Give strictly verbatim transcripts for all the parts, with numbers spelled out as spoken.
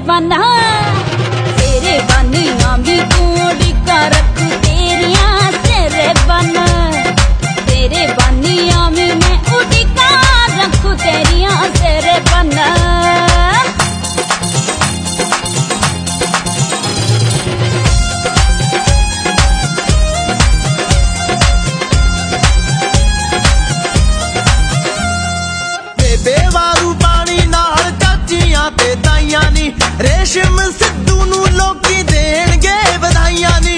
बना तेरे बनिया भी कूड़ी का रख तेरिया तेरे बना तेरे बनिया भी मैं उड़ी का रखू तेरिया तेरे बना रेशम सिद्धू नू लोकी देणगे बधाइयां नी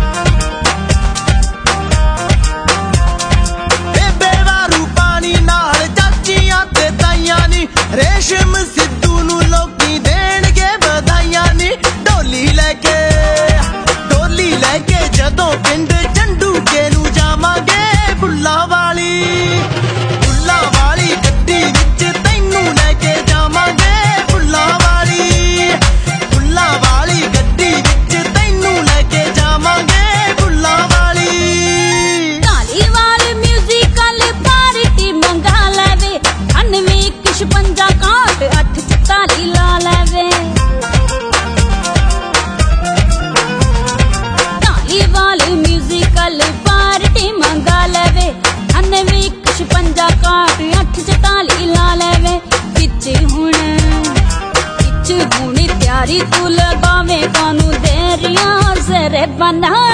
बेबे वारू पानी नाल चाचियां ते ताइयां नी रेशम सिद्धू नू लोकी देणगे बधाइयां नी डोली लेके डोली लेके जदों पिंड झंडूके नू जावांगे बुल्ला वाली बुल्ला वाली गड्डी विच तैनू लेके जावांगे बुल्ला वाली तू लगावे कानू देरिया सेरे बना